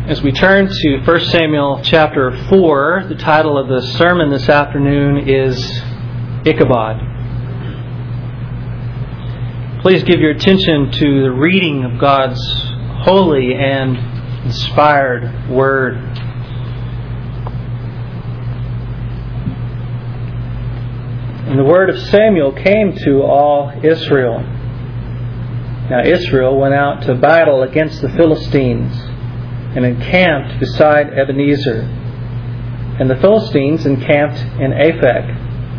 As we turn to 1 Samuel chapter 4, the title of the sermon this afternoon is Ichabod. Please give your attention to the reading of God's holy and inspired Word. And the word of Samuel came to all Israel. Now Israel went out to battle against the Philistines and encamped beside Ebenezer. And the Philistines encamped in Aphek.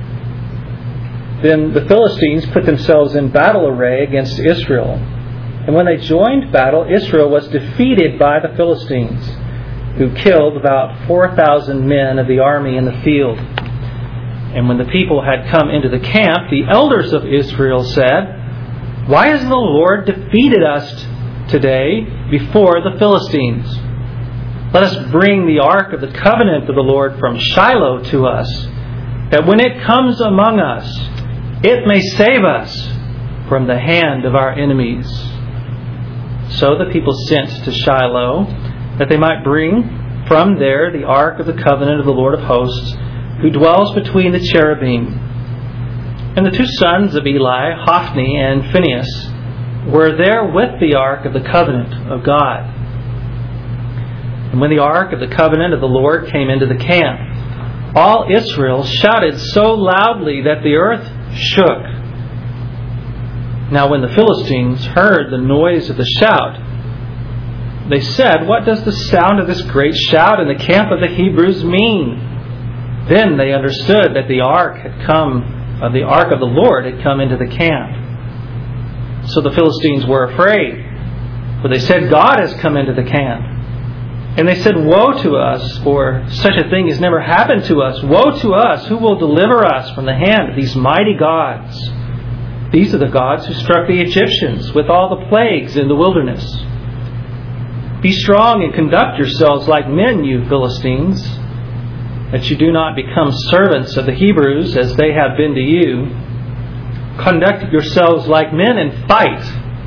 Then the Philistines put themselves in battle array against Israel. And when they joined battle, Israel was defeated by the Philistines, who killed about 4,000 men of the army in the field. And when the people had come into the camp, the elders of Israel said, "Why has the Lord defeated us today before the Philistines? Let us bring the ark of the covenant of the Lord from Shiloh to us, that when it comes among us, it may save us from the hand of our enemies." So the people sent to Shiloh, that they might bring from there the ark of the covenant of the Lord of hosts, who dwells between the cherubim. And the two sons of Eli, Hophni and Phinehas, were there with the ark of the covenant of God. And when the ark of the covenant of the Lord came into the camp, all Israel shouted so loudly that the earth shook. Now when the Philistines heard the noise of the shout, they said, "What does the sound of this great shout in the camp of the Hebrews mean?" Then they understood that the ark of the Lord had come into the camp. So the Philistines were afraid, for they said, "God has come into the camp." And they said, "Woe to us, for such a thing has never happened to us. Woe to us, who will deliver us from the hand of these mighty gods? These are the gods who struck the Egyptians with all the plagues in the wilderness. Be strong and conduct yourselves like men, you Philistines, that you do not become servants of the Hebrews as they have been to you. Conduct yourselves like men and fight."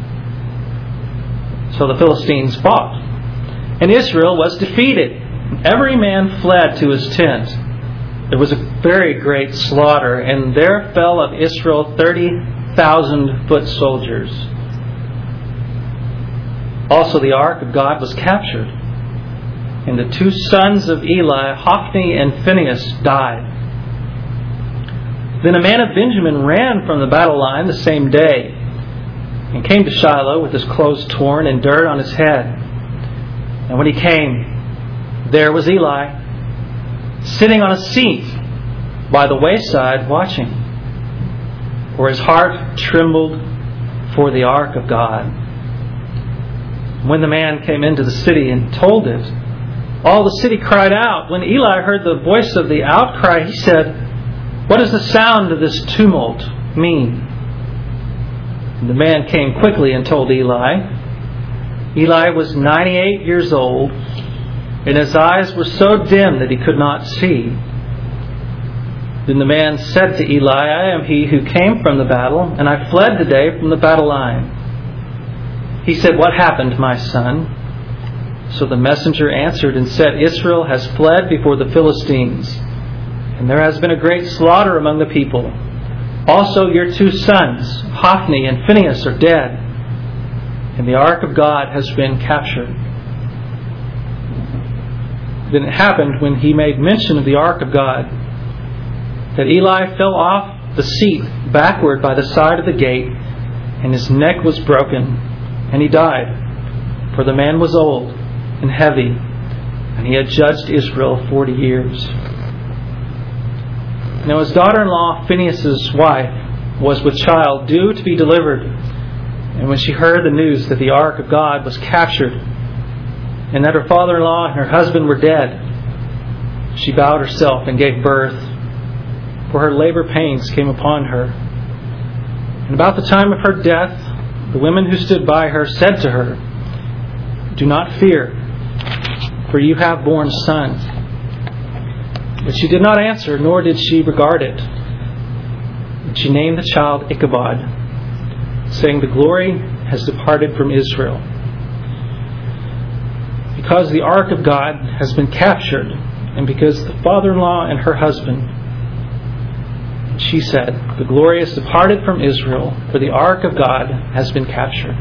So the Philistines fought, and Israel was defeated. Every man fled to his tent. There was a very great slaughter, and there fell of Israel 30,000 foot soldiers. Also the ark of God was captured, and the two sons of Eli, Hophni and Phinehas, died. Then a man of Benjamin ran from the battle line the same day, and came to Shiloh with his clothes torn and dirt on his head. And when he came, there was Eli, sitting on a seat by the wayside watching, for his heart trembled for the ark of God. When the man came into the city and told it, all the city cried out. When Eli heard the voice of the outcry, he said, "What does the sound of this tumult mean?" And the man came quickly and told Eli. Eli was 98 years old, and his eyes were so dim that he could not see. Then the man said to Eli, "I am he who came from the battle, and I fled today from the battle line." He said, "What happened, my son?" So the messenger answered and said, "Israel has fled before the Philistines, and there has been a great slaughter among the people. Also your two sons, Hophni and Phinehas, are dead, and the ark of God has been captured." Then it happened, when he made mention of the ark of God, that Eli fell off the seat backward by the side of the gate, and his neck was broken, and he died. For the man was old and heavy, and he had judged Israel 40 years. Now his daughter-in-law, Phinehas' wife, was with child, due to be delivered. And when she heard the news that the ark of God was captured, and that her father-in-law and her husband were dead, she bowed herself and gave birth, for her labor pains came upon her. And about the time of her death, the women who stood by her said to her, "Do not fear, for you have borne a son." But she did not answer, nor did she regard it. And she named the child Ichabod, saying, "The glory has departed from Israel, because the ark of God has been captured, and because the father-in-law and her husband, she said, the glory has departed from Israel, for the ark of God has been captured.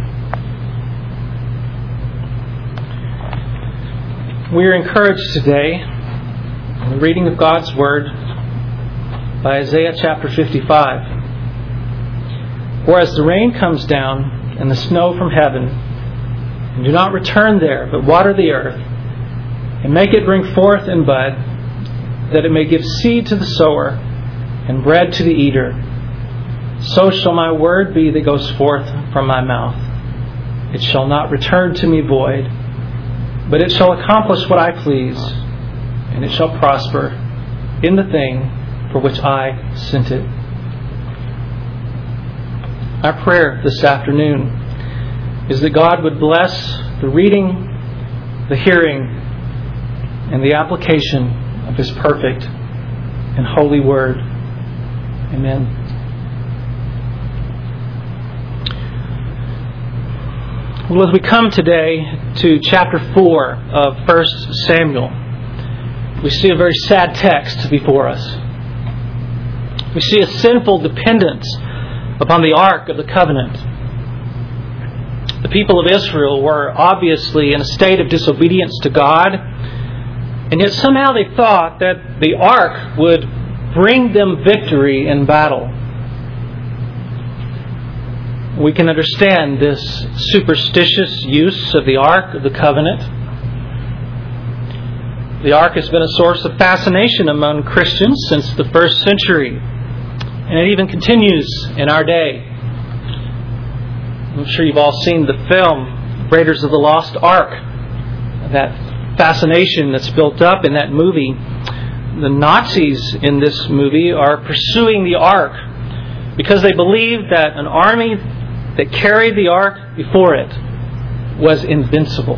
We are encouraged today in the reading of God's Word by Isaiah chapter 55. For as the rain comes down and the snow from heaven, and do not return there, but water the earth, and make it bring forth and bud, that it may give seed to the sower and bread to the eater, so shall my word be that goes forth from my mouth. It shall not return to me void, but it shall accomplish what I please, and it shall prosper in the thing for which I sent it. Our prayer this afternoon is that God would bless the reading, the hearing, and the application of His perfect and holy Word. Amen. Well, as we come today to chapter 4 of 1 Samuel, we see a very sad text before us. We see a sinful dependence upon the Ark of the Covenant. The people of Israel were obviously in a state of disobedience to God, and yet somehow they thought that the Ark would bring them victory in battle. We can understand this superstitious use of the Ark of the Covenant. The Ark has been a source of fascination among Christians since the first century, and it even continues in our day. I'm sure you've all seen the film Raiders of the Lost Ark. That fascination that's built up in that movie. The Nazis in this movie are pursuing the Ark because they believed that an army that carried the Ark before it was invincible.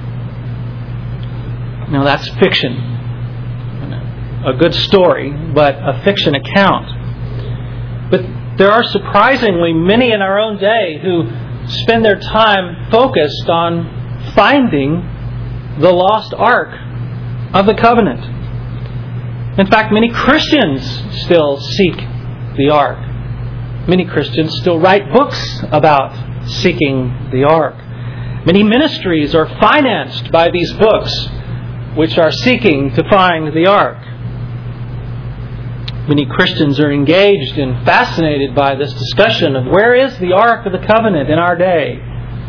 Now that's fiction. A good story, but a fiction account. But there are surprisingly many in our own day who spend their time focused on finding the lost Ark of the Covenant. In fact, many Christians still seek the Ark. Many Christians still write books about seeking the Ark. Many ministries are financed by these books which are seeking to find the Ark. Many Christians are engaged and fascinated by this discussion of where is the Ark of the Covenant in our day.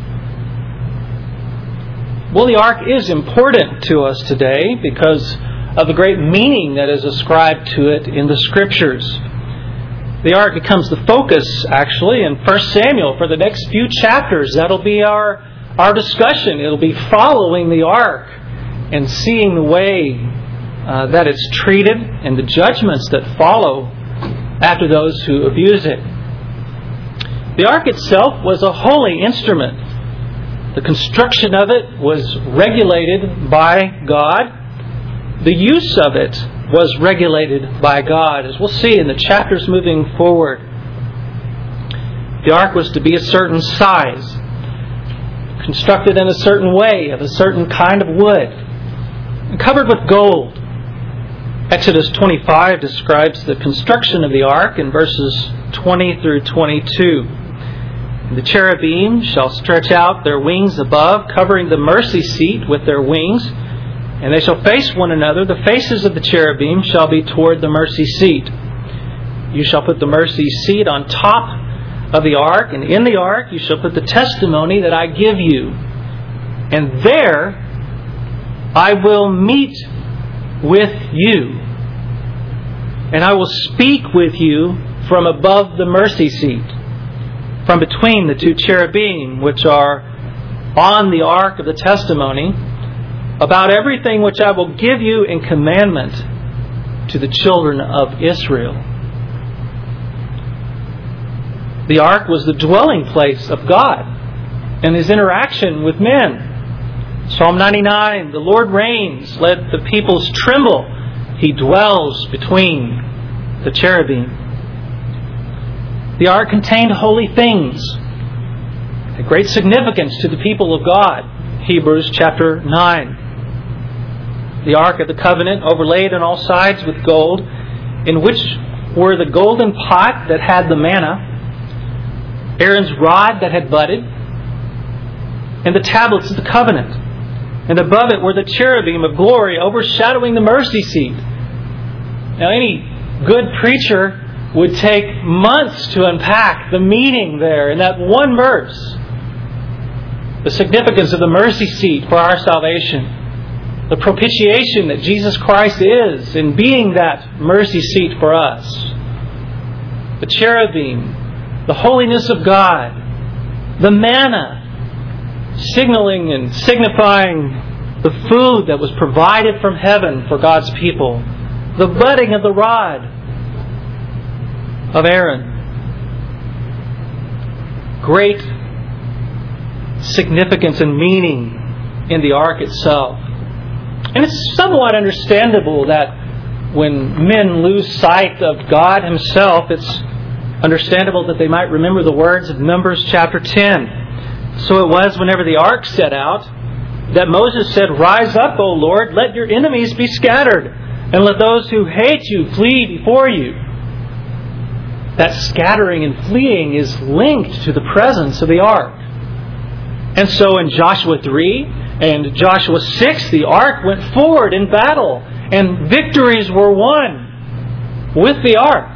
Well, the Ark is important to us today because of the great meaning that is ascribed to it in the Scriptures. The Ark becomes the focus, actually, in 1 Samuel for the next few chapters. That'll be our discussion. It'll be following the Ark and seeing the way that it's treated and the judgments that follow after those who abuse it. The Ark itself was a holy instrument. The construction of it was regulated by God. The use of it was regulated by God, as we'll see in the chapters moving forward. The Ark was to be a certain size, constructed in a certain way, of a certain kind of wood, and covered with gold. Exodus 25 describes the construction of the Ark in verses 20 through 22. The cherubim shall stretch out their wings above, covering the mercy seat with their wings, and they shall face one another. The faces of the cherubim shall be toward the mercy seat. You shall put the mercy seat on top of the Ark, and in the Ark you shall put the testimony that I give you. And there I will meet with you, and I will speak with you from above the mercy seat, from between the two cherubim which are on the Ark of the testimony, about everything which I will give you in commandment to the children of Israel. The Ark was the dwelling place of God and His interaction with men. Psalm 99, the Lord reigns, let the peoples tremble. He dwells between the cherubim. The Ark contained holy things, a great significance to the people of God. Hebrews chapter 9. the Ark of the Covenant, overlaid on all sides with gold, in which were the golden pot that had the manna, Aaron's rod that had budded, and the tablets of the covenant. And above it were the cherubim of glory overshadowing the mercy seat. Now, any good preacher would take months to unpack the meaning there in that one verse. The significance of the mercy seat for our salvation. The propitiation that Jesus Christ is in being that mercy seat for us. The cherubim, the holiness of God, the manna, signaling and signifying the food that was provided from heaven for God's people. The budding of the rod of Aaron. Great significance and meaning in the ark itself. And it's somewhat understandable that when men lose sight of God Himself, it's understandable that they might remember the words of Numbers chapter 10. So it was whenever the ark set out that Moses said, "Rise up, O Lord, let your enemies be scattered, and let those who hate you flee before you." That scattering and fleeing is linked to the presence of the ark. And so in Joshua 3 and Joshua 6, the ark went forward in battle, and victories were won with the ark.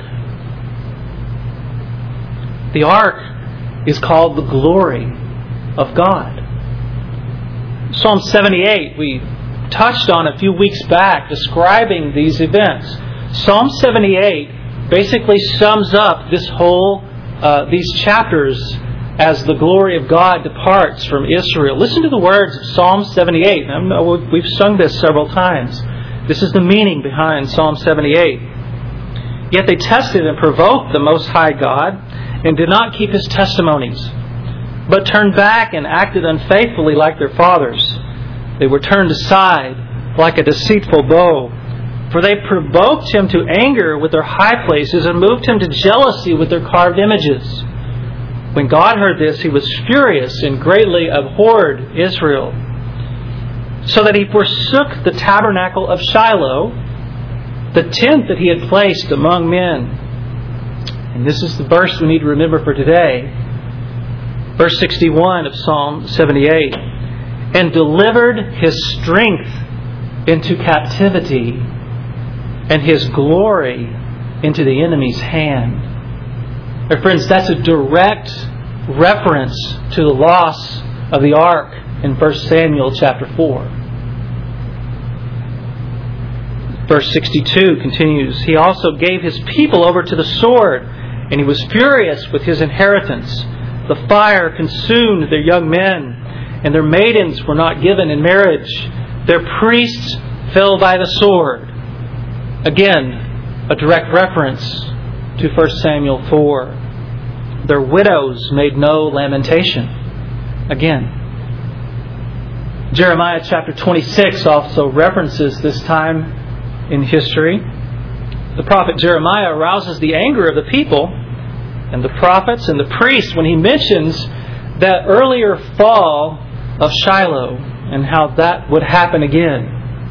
The ark is called the glory of God. Psalm 78 we touched on a few weeks back, describing these events. Psalm 78 basically sums up this whole these chapters as the glory of God departs from Israel. Listen to the words of Psalm 78. We've sung this several times. This is the meaning behind Psalm 78. Yet they tested and provoked the Most High God and did not keep His testimonies, but turned back and acted unfaithfully like their fathers. They were turned aside like a deceitful bow. For they provoked Him to anger with their high places and moved Him to jealousy with their carved images. When God heard this, He was furious and greatly abhorred Israel, so that He forsook the tabernacle of Shiloh, the tent that He had placed among men. And this is the verse we need to remember for today. Verse 61 of Psalm 78. And delivered His strength into captivity, and His glory into the enemy's hand. My friends, that's a direct reference to the loss of the ark in 1 Samuel chapter 4. Verse 62 continues, He also gave His people over to the sword, and He was furious with His inheritance. The fire consumed their young men, and their maidens were not given in marriage. Their priests fell by the sword. Again, a direct reference to 1 Samuel 4. Their widows made no lamentation. Again. Jeremiah chapter 26 also references this time in history. The prophet Jeremiah arouses the anger of the people and the prophets and the priests when he mentions that earlier fall of Shiloh and how that would happen again.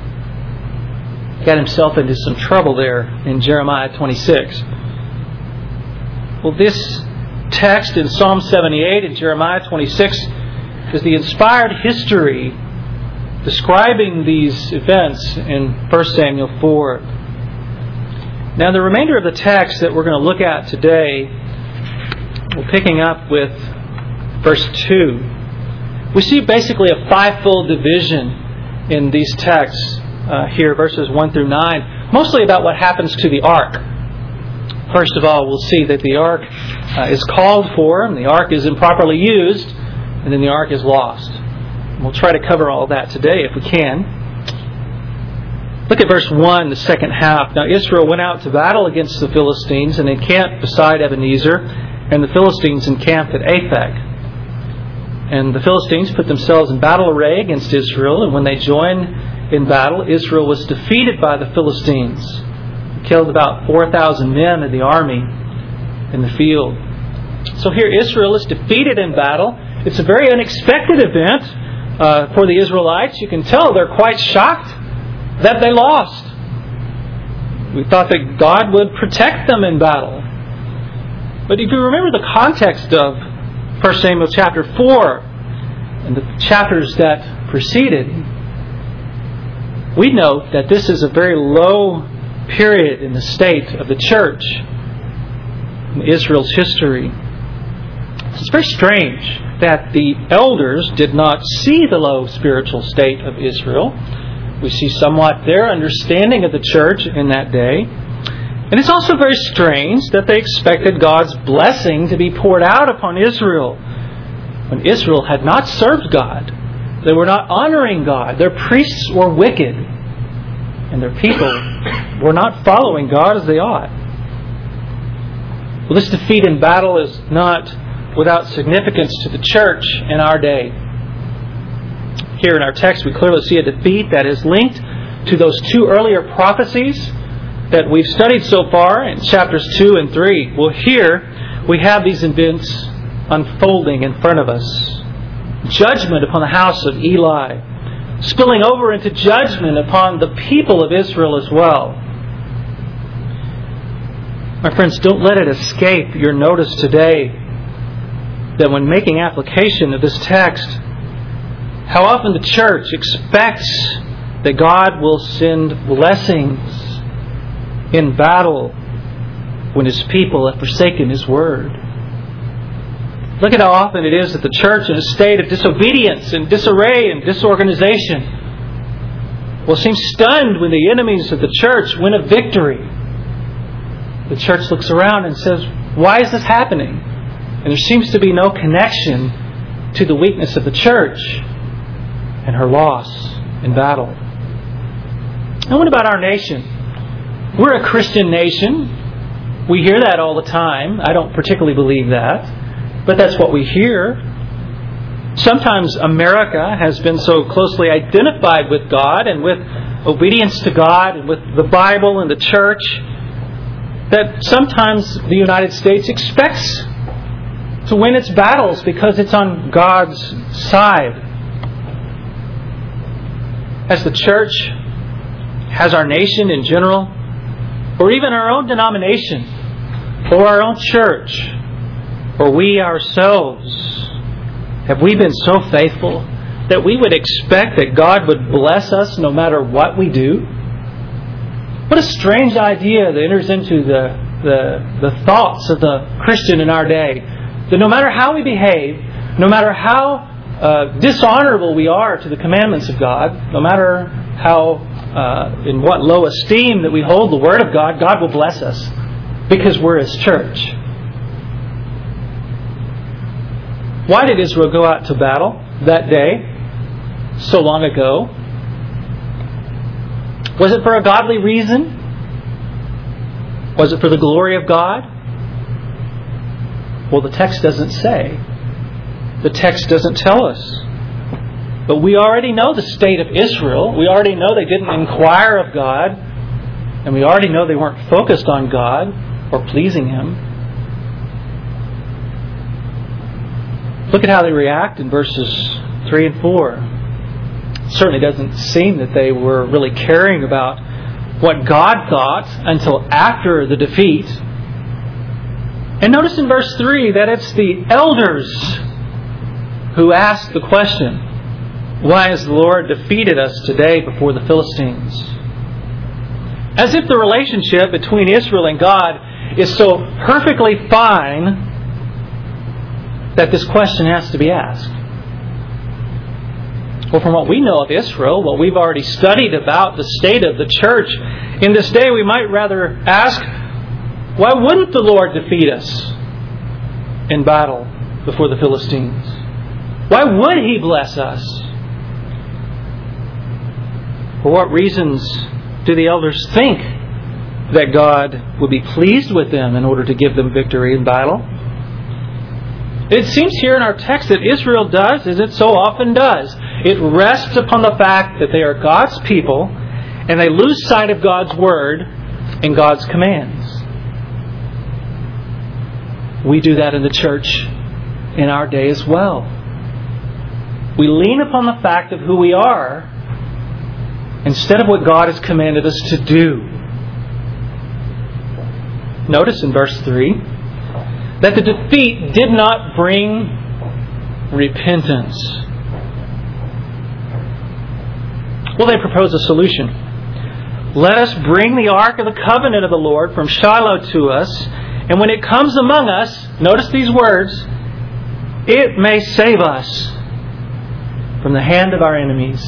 Got himself into some trouble there in Jeremiah 26. Well, this text in Psalm 78 and Jeremiah 26 is the inspired history describing these events in 1 Samuel 4. Now, the remainder of the text that we're going to look at today, we're picking up with verse 2. We see basically a fivefold division in these texts here, verses 1 through 9, mostly about what happens to the ark. First of all, we'll see that the ark is called for, and the ark is improperly used, and then the ark is lost. And we'll try to cover all that today if we can. Look at verse 1, the second half. Now Israel went out to battle against the Philistines and encamped beside Ebenezer, and the Philistines encamped at Aphek. And the Philistines put themselves in battle array against Israel, and when they joined in battle, Israel was defeated by the Philistines. Killed about 4,000 men of the army in the field. So here Israel is defeated in battle. It's a very unexpected event for the Israelites. You can tell they're quite shocked that they lost. We thought that God would protect them in battle. But if you remember the context of 1 Samuel chapter 4 and the chapters that preceded, we note that this is a very low period in the state of the church in Israel's history. It's very strange that the elders did not see the low spiritual state of Israel. We see somewhat their understanding of the church in that day. And it's also very strange that they expected God's blessing to be poured out upon Israel when Israel had not served God. They were not honoring God. Their priests were wicked. And their people were not following God as they ought. Well, this defeat in battle is not without significance to the church in our day. Here in our text, we clearly see a defeat that is linked to those two earlier prophecies that we've studied so far in chapters 2 and 3. Well, here we have these events unfolding in front of us. Judgment upon the house of Eli, spilling over into judgment upon the people of Israel as well. My friends, don't let it escape your notice today that when making application of this text, how often the church expects that God will send blessings in battle when His people have forsaken His Word. Look at how often it is that the church, in a state of disobedience and disarray and disorganization, will seem stunned when the enemies of the church win a victory. The church looks around and says, "Why is this happening?" And there seems to be no connection to the weakness of the church and her loss in battle. And what about our nation? We're a Christian nation. We hear that all the time. I don't particularly believe that, but that's what we hear. Sometimes America has been so closely identified with God and with obedience to God and with the Bible and the church that sometimes the United States expects to win its battles because it's on God's side. As the church, has our nation in general, or even our own denomination, or our own church, or we ourselves, have we been so faithful that we would expect that God would bless us no matter what we do? What a strange idea that enters into the thoughts of the Christian in our day. That no matter how we behave, no matter how dishonorable we are to the commandments of God, no matter how in what low esteem that we hold the Word of God, God will bless us because we're His church. Why did Israel go out to battle that day so long ago? Was it for a godly reason? Was it for the glory of God? Well, the text doesn't say. The text doesn't tell us. But we already know the state of Israel. We already know they didn't inquire of God. And we already know they weren't focused on God or pleasing Him. Look at how they react in verses 3 and 4. It certainly doesn't seem that they were really caring about what God thought until after the defeat. And notice in verse 3 that it's the elders who ask the question, "Why has the Lord defeated us today before the Philistines?" As if the relationship between Israel and God is so perfectly fine that this question has to be asked. Well, from what we know of Israel, what we've already studied about the state of the church in this day, we might rather ask, why wouldn't the Lord defeat us in battle before the Philistines? Why would He bless us? For what reasons do the elders think that God would be pleased with them in order to give them victory in battle? It seems here in our text that Israel does as it so often does. It rests upon the fact that they are God's people and they lose sight of God's Word and God's commands. We do that in the church in our day as well. We lean upon the fact of who we are instead of what God has commanded us to do. Notice in verse 3 that the defeat did not bring repentance. Well, they propose a solution. Let us bring the Ark of the Covenant of the Lord from Shiloh to us, and when it comes among us, notice these words, it may save us from the hand of our enemies.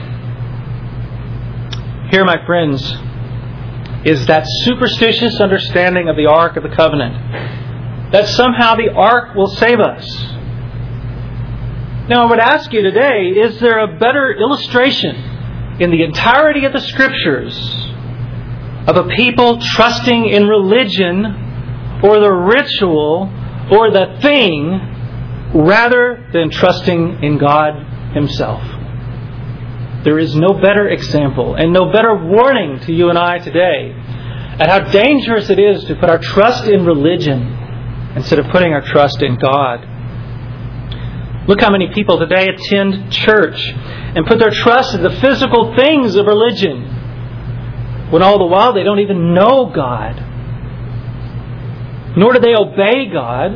Here, my friends, is that superstitious understanding of the Ark of the Covenant, that somehow the Ark will save us. Now, I would ask you today, is there a better illustration in the entirety of the Scriptures of a people trusting in religion or the ritual or the thing rather than trusting in God Himself? There is no better example and no better warning to you and I today at how dangerous it is to put our trust in religion instead of putting our trust in God. Look how many people today attend church and put their trust in the physical things of religion, when all the while they don't even know God, nor do they obey God.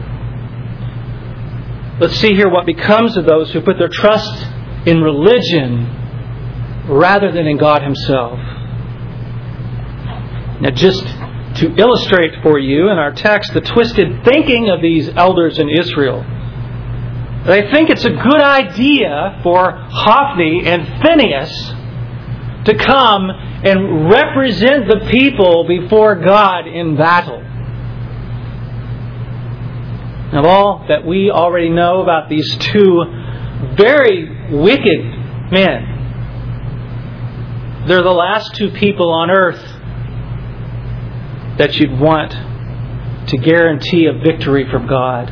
Let's see here what becomes of those who put their trust in religion rather than in God Himself. Now, just to illustrate for you in our text the twisted thinking of these elders in Israel, they think it's a good idea for Hophni and Phinehas to come and represent the people before God in battle. Now, all that we already know about these two very wicked men, they're the last two people on earth that you'd want to guarantee a victory from God.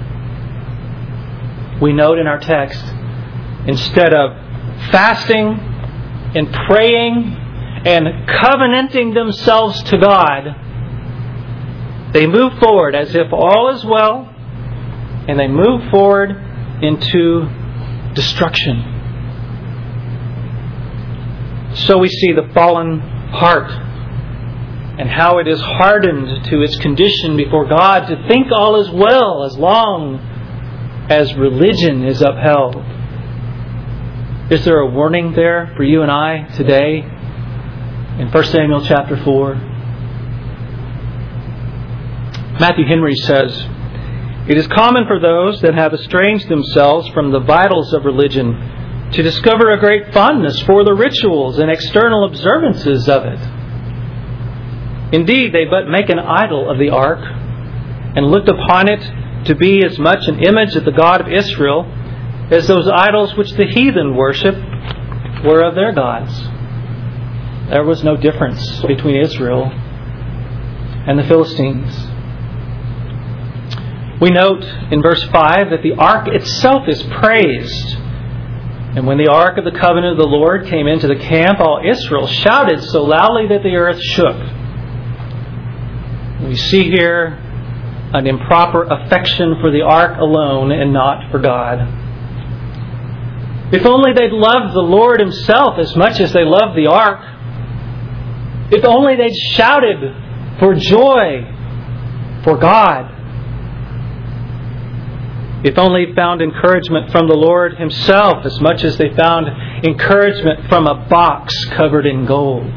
We note in our text, instead of fasting and praying and covenanting themselves to God, they move forward as if all is well, and they move forward into destruction. So we see the fallen heart and how it is hardened to its condition before God to think all is well as long as religion is upheld. Is there a warning there for you and I today in 1 Samuel chapter 4? Matthew Henry says, "It is common for those that have estranged themselves from the vitals of religion to discover a great fondness for the rituals and external observances of it. Indeed, they but make an idol of the ark, and looked upon it to be as much an image of the God of Israel as those idols which the heathen worship were of their gods." There was no difference between Israel and the Philistines. We note in verse 5 that the ark itself is praised. And when the ark of the covenant of the Lord came into the camp, all Israel shouted so loudly that the earth shook. We see here an improper affection for the ark alone and not for God. If only they'd loved the Lord Himself as much as they loved the ark. If only they'd shouted for joy for God. If only found encouragement from the Lord Himself as much as they found encouragement from a box covered in gold.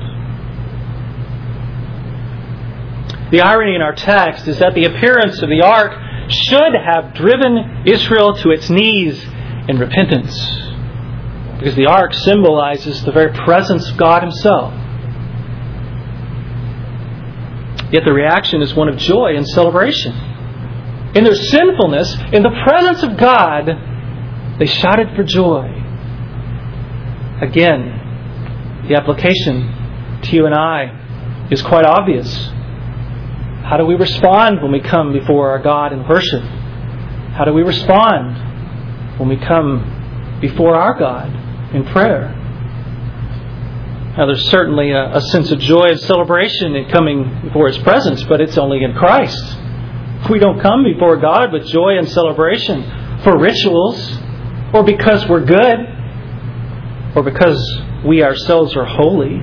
The irony in our text is that the appearance of the ark should have driven Israel to its knees in repentance, because the ark symbolizes the very presence of God Himself. Yet the reaction is one of joy and celebration. In their sinfulness, in the presence of God, they shouted for joy. Again, the application to you and I is quite obvious. How do we respond when we come before our God in worship? How do we respond when we come before our God in prayer? Now, there's certainly a sense of joy and celebration in coming before His presence, but it's only in Christ. We don't come before God with joy and celebration for rituals or because we're good. or because we ourselves are holy.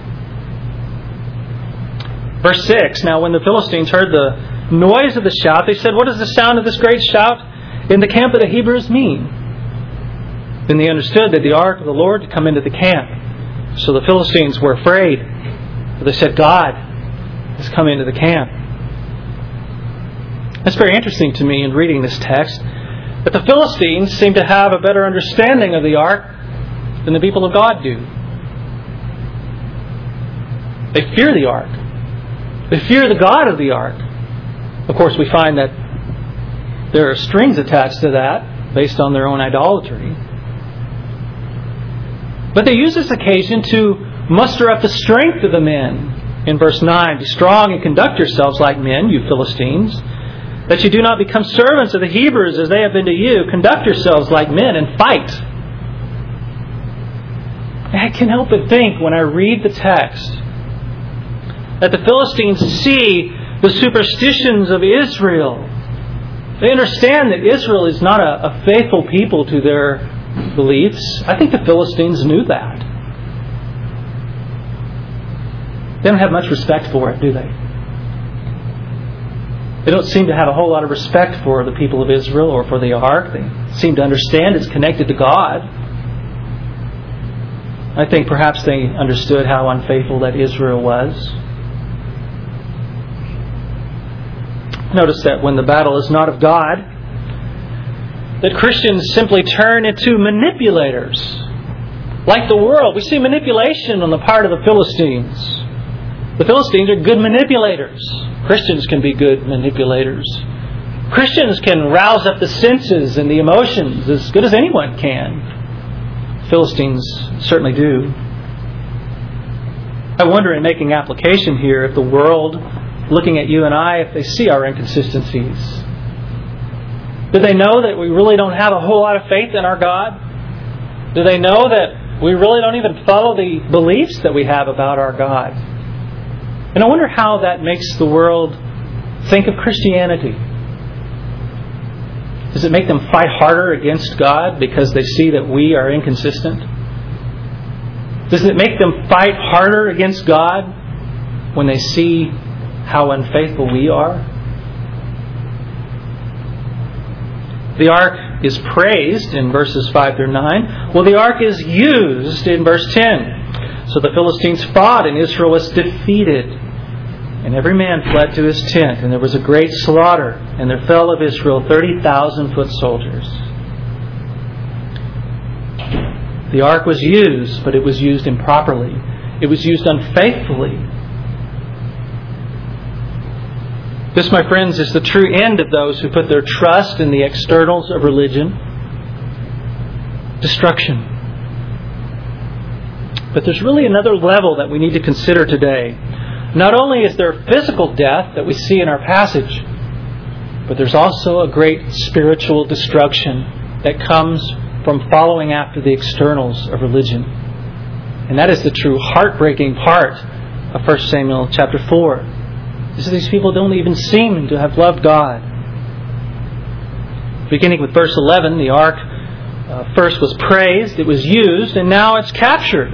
Verse 6, now when the Philistines heard the noise of the shout, they said, "What does the sound of this great shout in the camp of the Hebrews mean?" Then they understood that the ark of the Lord had come into the camp. So the Philistines were afraid. They said, "God has come into the camp." That's very interesting to me in reading this text, that the Philistines seem to have a better understanding of the ark than the people of God do. They fear the ark. They fear the God of the ark. Of course, we find that there are strings attached to that based on their own idolatry. But they use this occasion to muster up the strength of the men. In verse 9, "Be strong and conduct yourselves like men, you Philistines, that you do not become servants of the Hebrews as they have been to you. Conduct yourselves like men and fight." I can't help but think when I read the text that the Philistines see the superstitions of Israel. They understand that Israel is not a faithful people to their beliefs. I think the Philistines knew that. They don't have much respect for it, do they? They don't seem to have a whole lot of respect for the people of Israel or for the ark. They seem to understand it's connected to God. I think perhaps they understood how unfaithful that Israel was. Notice that when the battle is not of God, that Christians simply turn into manipulators. Like the world, we see manipulation on the part of the Philistines. The Philistines are good manipulators. Christians can be good manipulators. Christians can rouse up the senses and the emotions as good as anyone can. Philistines certainly do. I wonder, in making application here, if the world, looking at you and I, if they see our inconsistencies. Do they know that we really don't have a whole lot of faith in our God? Do they know that we really don't even follow the beliefs that we have about our God? And I wonder how that makes the world think of Christianity. Does it make them fight harder against God because they see that we are inconsistent? Does it make them fight harder against God when they see how unfaithful we are? The ark is praised in verses 5 through 9. Well, the ark is used in verse 10. So the Philistines fought, and Israel was defeated. And every man fled to his tent, and there was a great slaughter, and there fell of Israel 30,000 foot soldiers. The ark was used, but it was used improperly. It was used unfaithfully. This, my friends, is the true end of those who put their trust in the externals of religion. Destruction. But there's really another level that we need to consider today. Not only is there physical death that we see in our passage, but there's also a great spiritual destruction that comes from following after the externals of religion. And that is the true heartbreaking part of 1 Samuel chapter 4. Is that these people don't even seem to have loved God. Beginning with verse 11, the ark first was praised, it was used, and now it's captured.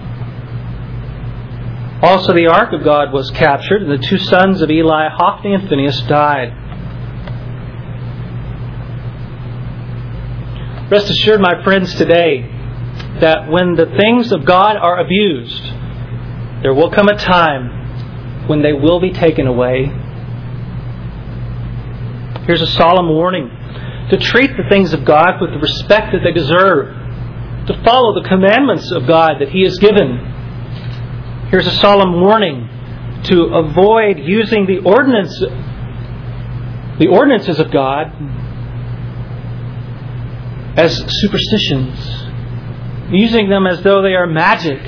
Also the ark of God was captured, and the two sons of Eli, Hophni and Phinehas, died. Rest assured, my friends, today, that when the things of God are abused, there will come a time when they will be taken away. Here's a solemn warning: to treat the things of God with the respect that they deserve, to follow the commandments of God that He has given. Here's a solemn warning to avoid using the ordinances of God as superstitions, using them as though they are magic.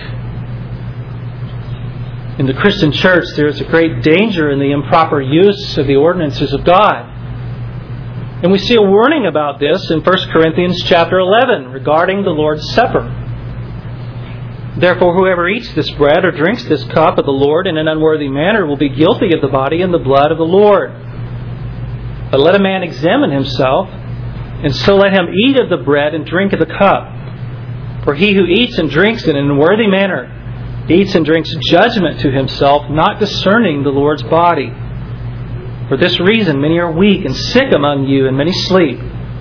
In the Christian church, there is a great danger in the improper use of the ordinances of God. And we see a warning about this in 1 Corinthians chapter 11 regarding the Lord's Supper. Therefore, whoever eats this bread or drinks this cup of the Lord in an unworthy manner will be guilty of the body and the blood of the Lord. But let a man examine himself, and so let him eat of the bread and drink of the cup. For he who eats and drinks in an unworthy manner eats and drinks judgment to himself, not discerning the Lord's body. For this reason many are weak and sick among you, and many sleep.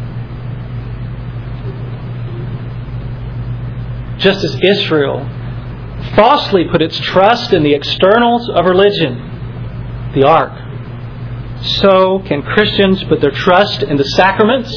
Just as Israel falsely put its trust in the externals of religion, the ark, so can Christians put their trust in the sacraments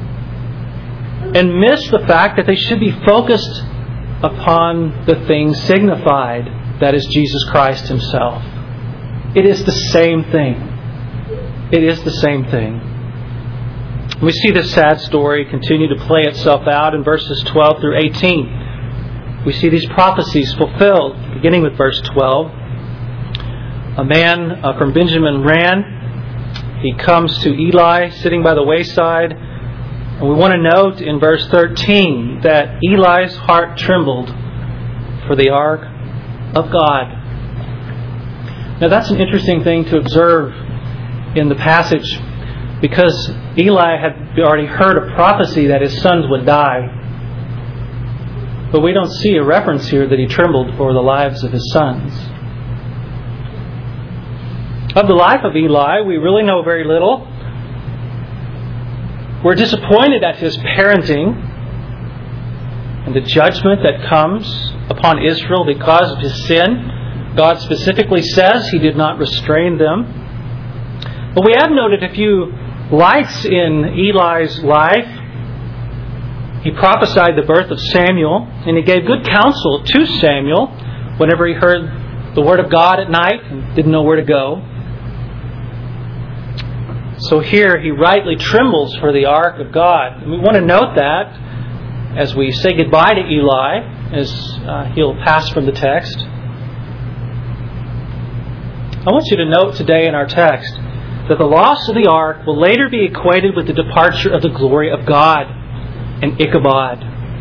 and miss the fact that they should be focused upon the thing signified, that is Jesus Christ Himself. It is the same thing. It is the same thing. We see this sad story continue to play itself out in verses 12 through 18. We see these prophecies fulfilled, beginning with verse 12. A man from Benjamin ran. He comes to Eli sitting by the wayside. And we want to note in verse 13 that Eli's heart trembled for the ark of God. Now that's an interesting thing to observe in the passage, because Eli had already heard a prophecy that his sons would die. But we don't see a reference here that he trembled for the lives of his sons. Of the life of Eli, we really know very little. We're disappointed at his parenting and the judgment that comes upon Israel because of his sin. God specifically says He did not restrain them. But we have noted a few lights in Eli's life. He prophesied the birth of Samuel, and he gave good counsel to Samuel whenever he heard the word of God at night and didn't know where to go. So here he rightly trembles for the ark of God. And we want to note that as we say goodbye to Eli, as he'll pass from the text. I want you to note today in our text that the loss of the ark will later be equated with the departure of the glory of God in Ichabod.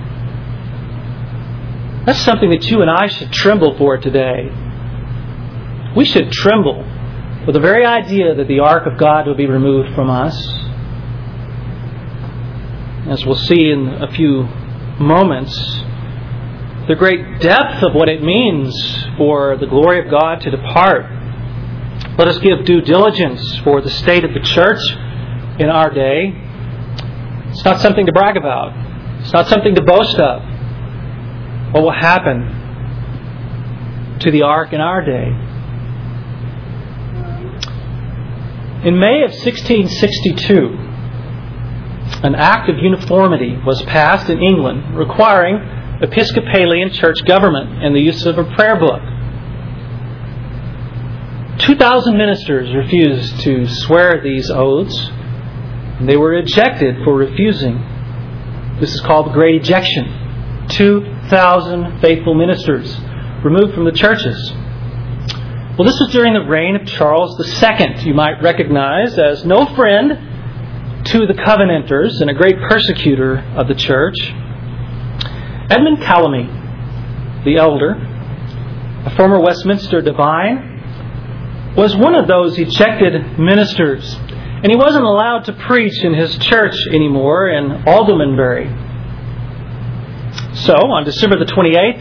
That's something that you and I should tremble for today. We should tremble for the very idea that the ark of God will be removed from us. As we'll see in a few moments, the great depth of what it means for the glory of God to depart. Let us give due diligence for the state of the church in our day. It's not something to brag about. It's not something to boast of. What will happen to the ark in our day? In May of 1662, an Act of Uniformity was passed in England requiring Episcopalian church government and the use of a prayer book. 2,000 ministers refused to swear these oaths, and they were ejected for refusing. This is called the Great Ejection. 2,000 faithful ministers removed from the churches. Well, this was during the reign of Charles II, you might recognize as no friend to the Covenanters and a great persecutor of the church. Edmund Calamy, the elder, a former Westminster divine, was one of those ejected ministers, and he wasn't allowed to preach in his church anymore in Aldermanbury. So, on December the 28th,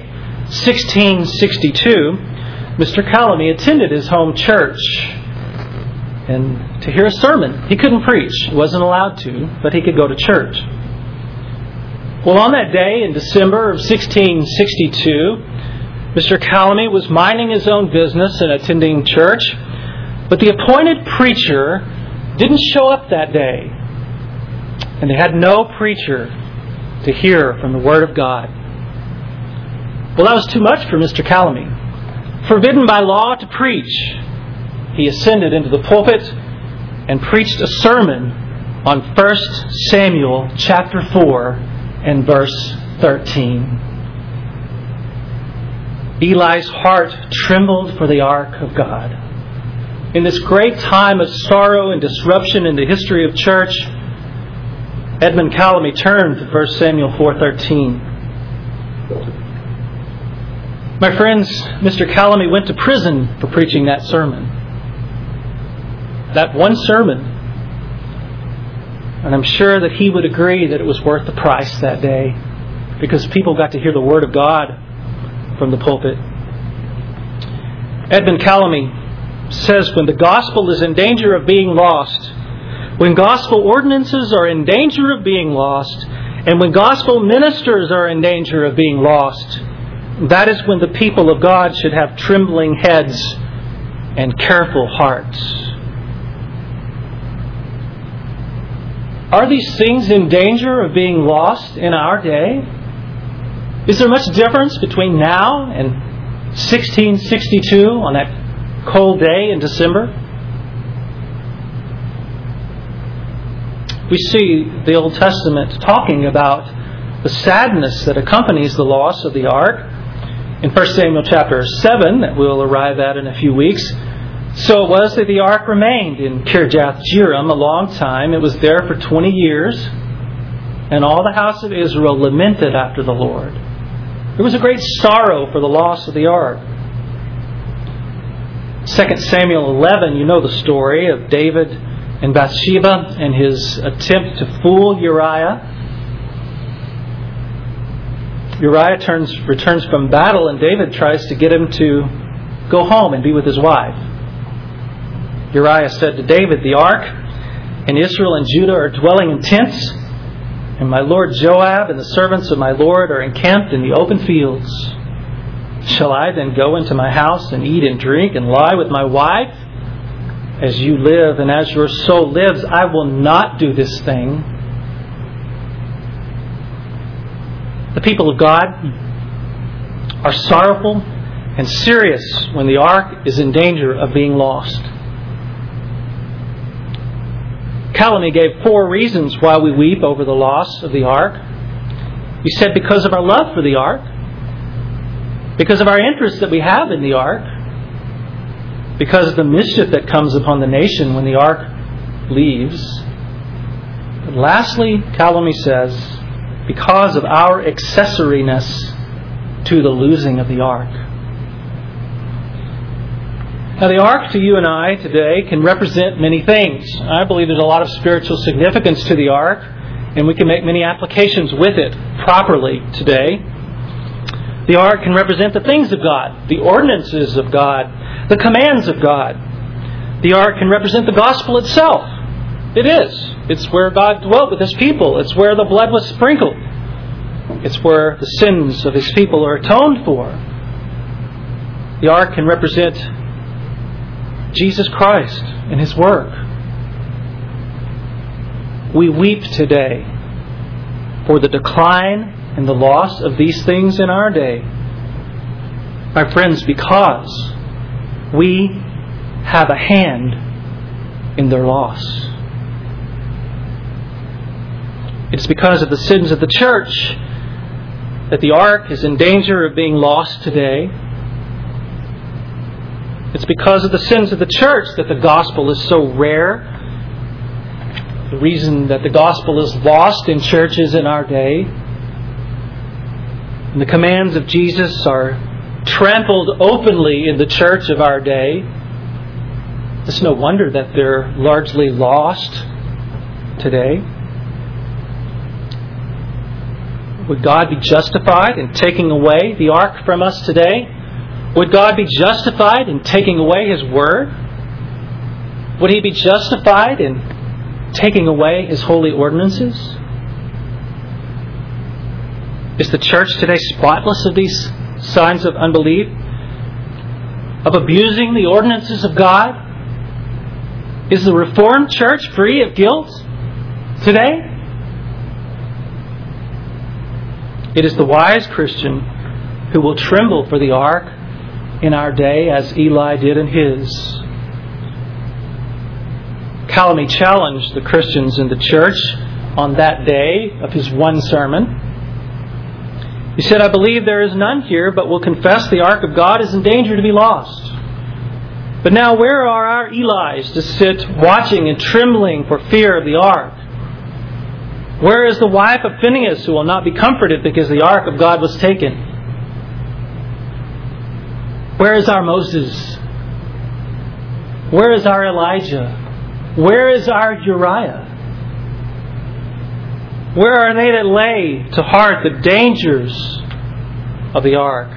1662, Mr. Calamy attended his home church and to hear a sermon. He couldn't preach. He wasn't allowed to, but he could go to church. Well, on that day in December of 1662, Mr. Calamy was minding his own business and attending church, but the appointed preacher didn't show up that day, and they had no preacher to hear from the Word of God. Well, that was too much for Mr. Calamy. Forbidden by law to preach, he ascended into the pulpit and preached a sermon on 1 Samuel chapter 4 and verse 13. Eli's heart trembled for the ark of God. In this great time of sorrow and disruption in the history of church, Edmund Calamy turned to 1 Samuel 4:13. My friends, Mr. Calamy went to prison for preaching that sermon. That one sermon. And I'm sure that he would agree that it was worth the price that day. because people got to hear the Word of God from the pulpit. Edmund Calamy says, when the gospel is in danger of being lost, when gospel ordinances are in danger of being lost, and when gospel ministers are in danger of being lost, that is when the people of God should have trembling heads and careful hearts. Are these things in danger of being lost in our day? Is there much difference between now and 1662 on that cold day in December? We see the Old Testament talking about the sadness that accompanies the loss of the ark. In 1 Samuel chapter 7, that we'll arrive at in a few weeks, so it was that the ark remained in Kirjath Jearim a long time. It was there for 20 years, and all the house of Israel lamented after the Lord. There was a great sorrow for the loss of the ark. 2 Samuel 11, you know the story of David and Bathsheba and his attempt to fool Uriah. Uriah returns from battle, and David tries to get him to go home and be with his wife. Uriah said to David, "The ark and Israel and Judah are dwelling in tents, and my lord Joab and the servants of my lord are encamped in the open fields. Shall I then go into my house and eat and drink and lie with my wife? As you live and as your soul lives, I will not do this thing." The people of God are sorrowful and serious when the ark is in danger of being lost. Calamy gave 4 reasons why we weep over the loss of the ark. He said because of our love for the ark, because of our interest that we have in the ark, because of the mischief that comes upon the nation when the ark leaves. But lastly, Calamy says, because of our accessoriness to the losing of the ark. Now, the ark to you and I today can represent many things. I believe there's a lot of spiritual significance to the ark, and we can make many applications with it properly today. The ark can represent the things of God, the ordinances of God, the commands of God. The ark can represent the gospel itself. It is. It's where God dwelt with His people. It's where the blood was sprinkled. It's where the sins of His people are atoned for. The ark can represent Jesus Christ and His work. We weep today for the decline and the loss of these things in our day. My friends, because we have a hand in their loss. It's because of the sins of the church that the ark is in danger of being lost today. It's because of the sins of the church that the gospel is so rare. The reason that the gospel is lost in churches in our day. And the commands of Jesus are trampled openly in the church of our day. It's no wonder that they're largely lost today. Would God be justified in taking away the ark from us today? Would God be justified in taking away His Word? Would He be justified in taking away His holy ordinances? Is the church today spotless of these signs of unbelief? Of abusing the ordinances of God? Is the Reformed Church free of guilt today? It is the wise Christian who will tremble for the ark in our day as Eli did in his. Calamy challenged the Christians in the church on that day of his one sermon. He said, "I believe there is none here, but will confess the ark of God is in danger to be lost. But now where are our Elis to sit watching and trembling for fear of the ark? Where is the wife of Phinehas who will not be comforted because the ark of God was taken? Where is our Moses? Where is our Elijah? Where is our Uriah?" Where are they that lay to heart the dangers of the ark?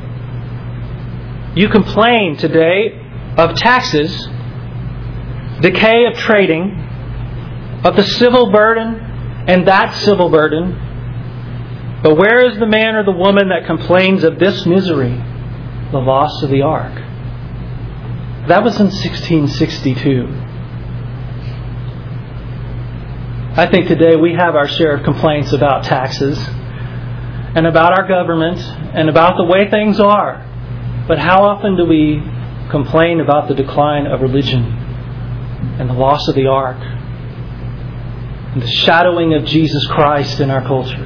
You complain today of taxes, decay of trading, of the civil burden and that civil burden. But where is the man or the woman that complains of this misery, the loss of the ark? That was in 1662. I think today we have our share of complaints about taxes and about our government and about the way things are. But how often do we complain about the decline of religion and the loss of the ark and the shadowing of Jesus Christ in our culture?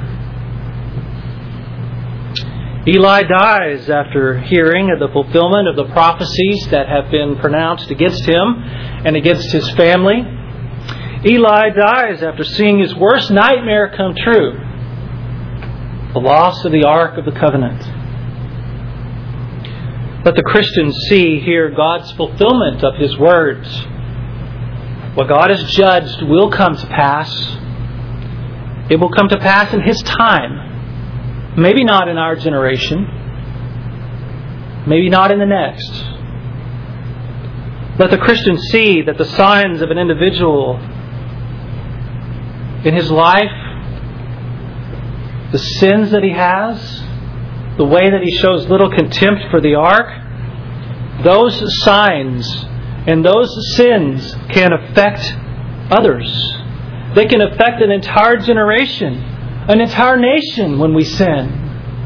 Eli dies after hearing of the fulfillment of the prophecies that have been pronounced against him and against his family. Eli dies after seeing his worst nightmare come true, the loss of the Ark of the Covenant. But the Christians see here God's fulfillment of His words. What God has judged will come to pass. It will come to pass in His time. Maybe not in our generation. Maybe not in the next. Let the Christian see that the signs of an individual in his life, the sins that he has, the way that he shows little contempt for the ark, those signs and those sins can affect others. They can affect an entire generation, an entire nation when we sin.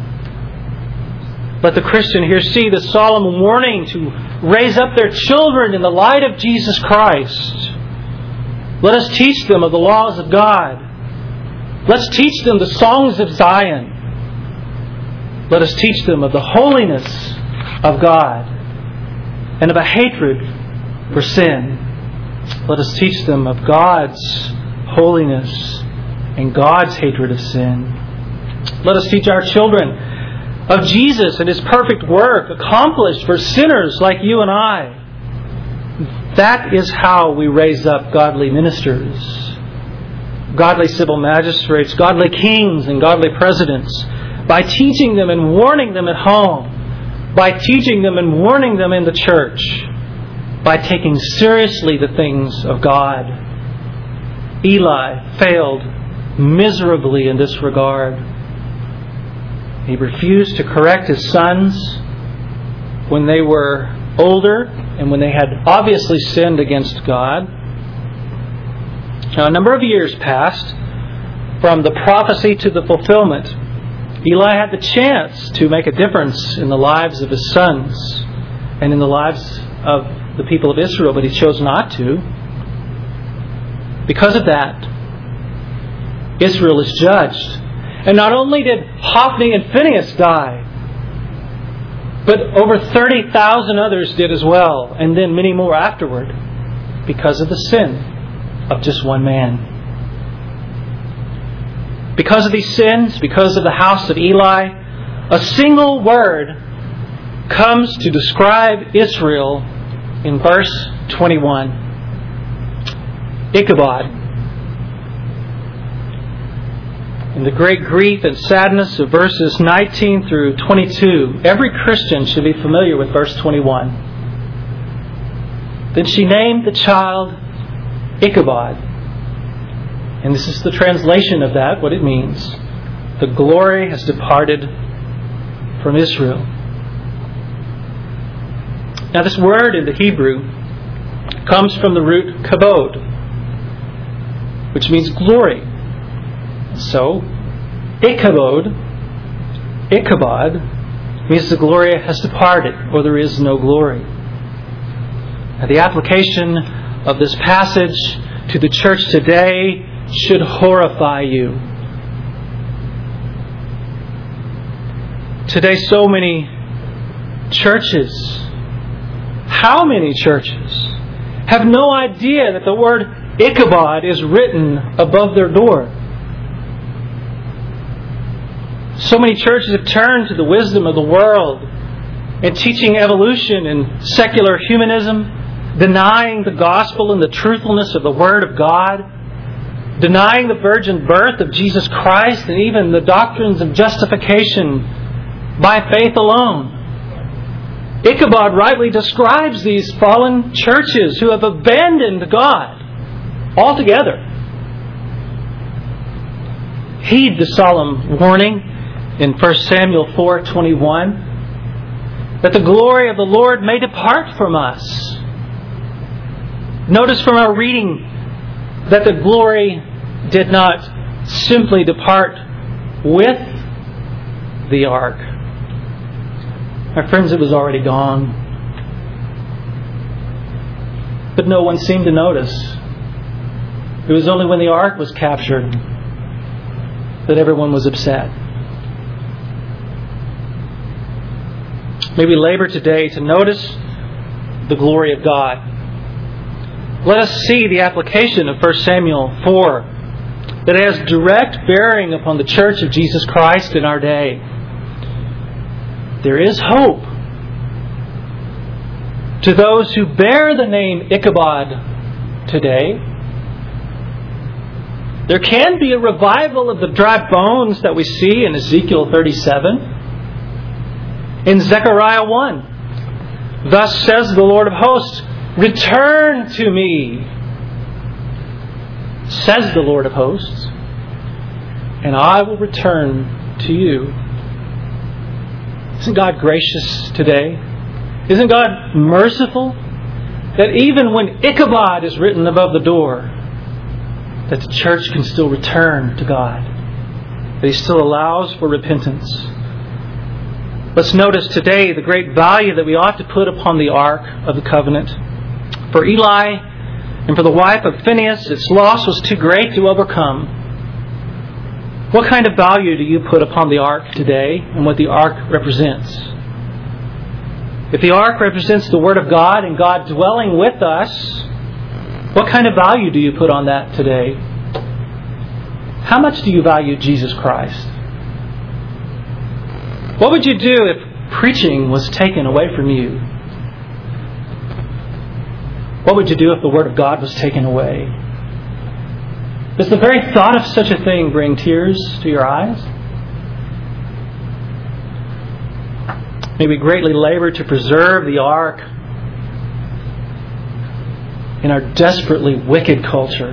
Let the Christian here see the solemn warning to raise up their children in the light of Jesus Christ. Let us teach them of the laws of God. Let's teach them the songs of Zion. Let us teach them of the holiness of God and of a hatred for sin. Let us teach them of God's holiness and God's hatred of sin. Let us teach our children of Jesus and His perfect work accomplished for sinners like you and I. That is how we raise up godly ministers, godly civil magistrates, godly kings and godly presidents, by teaching them and warning them at home, by teaching them and warning them in the church, by taking seriously the things of God. Eli failed miserably in this regard. He refused to correct his sons when they were older and when they had obviously sinned against God. Now, a number of years passed from the prophecy to the fulfillment. Eli had the chance to make a difference in the lives of his sons and in the lives of the people of Israel, but he chose not to. Because of that, Israel is judged. And not only did Hophni and Phinehas die, but over 30,000 others did as well, and then many more afterward, because of the sin of just one man. Because of these sins, because of the house of Eli, a single word comes to describe Israel in verse 21. Ichabod. In the great grief and sadness of verses 19 through 22, every Christian should be familiar with verse 21. Then she named the child Ichabod. And this is the translation of that, what it means. The glory has departed from Israel. Now this word in the Hebrew comes from the root kabod, which means glory. So, Ichabod means the glory has departed, or there is no glory. Now, the application of this passage to the church today should horrify you. Today, so many churches, how many churches, have no idea that the word Ichabod is written above their door. So many churches have turned to the wisdom of the world and teaching evolution and secular humanism, denying the gospel and the truthfulness of the Word of God. denying the virgin birth of Jesus Christ and even the doctrines of justification by faith alone. Ichabod rightly describes these fallen churches who have abandoned God altogether. Heed the solemn warning in 1 Samuel 4:21 that the glory of the Lord may depart from us. Notice from our reading that the glory did not simply depart with the ark. My friends, it was already gone. But no one seemed to notice. It was only when the ark was captured that everyone was upset. May we labor today to notice the glory of God. Let us see the application of 1 Samuel 4 that has direct bearing upon the Church of Jesus Christ in our day. There is hope to those who bear the name Ichabod today. There can be a revival of the dry bones that we see in Ezekiel 37. In Zechariah 1, thus says the Lord of hosts, return to me, says the Lord of hosts, and I will return to you. Isn't God gracious today? Isn't God merciful? That even when Ichabod is written above the door, that the church can still return to God. That He still allows for repentance. Let's notice today the great value that we ought to put upon the Ark of the Covenant. For Eli and for the wife of Phinehas, its loss was too great to overcome. What kind of value do you put upon the Ark today and what the Ark represents? If the Ark represents the Word of God and God dwelling with us, what kind of value do you put on that today? How much do you value Jesus Christ? What would you do if preaching was taken away from you? What would you do if the Word of God was taken away? Does the very thought of such a thing bring tears to your eyes? May we greatly labor to preserve the Ark in our desperately wicked culture.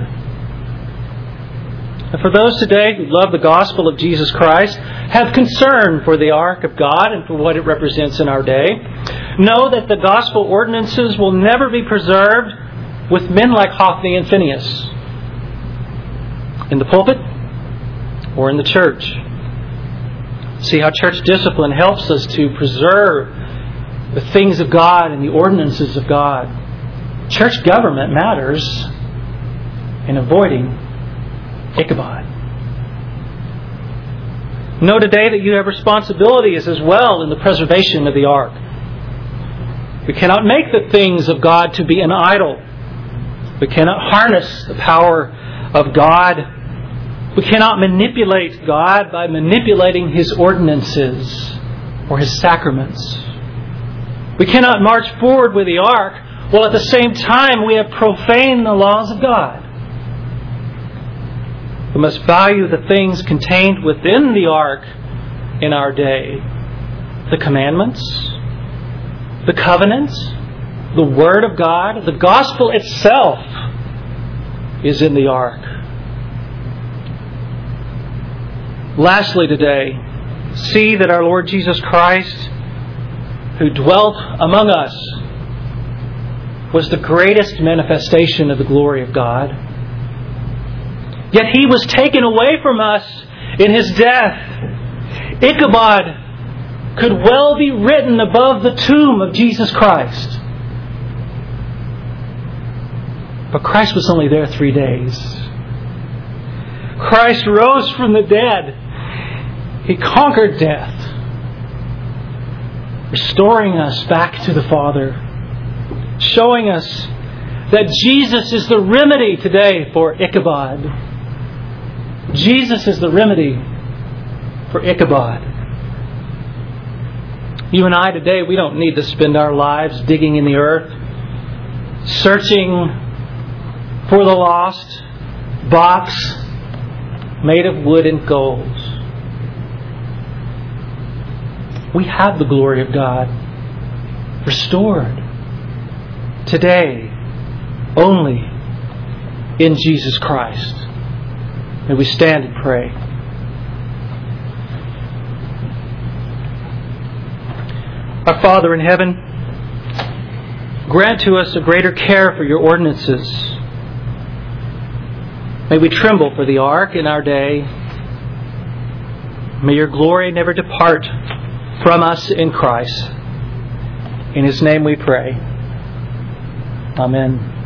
And for those today who love the gospel of Jesus Christ, have concern for the Ark of God and for what it represents in our day, know that the gospel ordinances will never be preserved with men like Hophni and Phinehas in the pulpit or in the church. See how church discipline helps us to preserve the things of God and the ordinances of God. Church government matters in avoiding Ichabod. Know today that you have responsibilities as well in the preservation of the ark. We cannot make the things of God to be an idol. We cannot harness the power of God. We cannot manipulate God by manipulating His ordinances or His sacraments. We cannot march forward with the ark while at the same time we have profaned the laws of God. We must value the things contained within the ark in our day. The commandments, the covenants, the Word of God, the gospel itself is in the ark. Lastly today, see that our Lord Jesus Christ, who dwelt among us, was the greatest manifestation of the glory of God. Yet He was taken away from us in His death. Ichabod could well be written above the tomb of Jesus Christ. But Christ was only there 3 days. Christ rose from the dead. He conquered death, restoring us back to the Father, showing us that Jesus is the remedy today for Ichabod. Jesus is the remedy for Ichabod. You and I today, we don't need to spend our lives digging in the earth, searching for the lost, box made of wood and gold. We have the glory of God restored today only in Jesus Christ. May we stand and pray. Our Father in heaven, grant to us a greater care for your ordinances. May we tremble for the ark in our day. May your glory never depart from us in Christ. In His name we pray. Amen.